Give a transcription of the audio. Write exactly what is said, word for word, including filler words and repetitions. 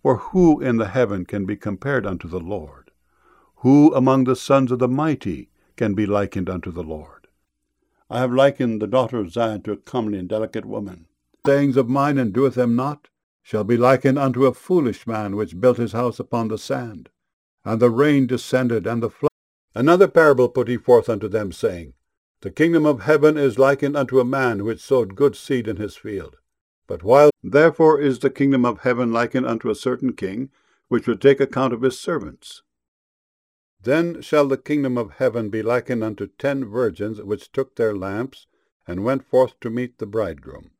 For who in the heaven can be compared unto the Lord? Who among the sons of the mighty can be likened unto the Lord? I have likened the daughter of Zion to a comely and delicate woman. Sayings of mine, and doeth them not, shall be likened unto a foolish man which built his house upon the sand. And the rain descended, and the flood. Another parable put he forth unto them, saying, The kingdom of heaven is likened unto a man which sowed good seed in his field. But while therefore is the kingdom of heaven likened unto a certain king, which would take account of his servants. Then shall the kingdom of heaven be likened unto ten virgins which took their lamps, and went forth to meet the bridegroom.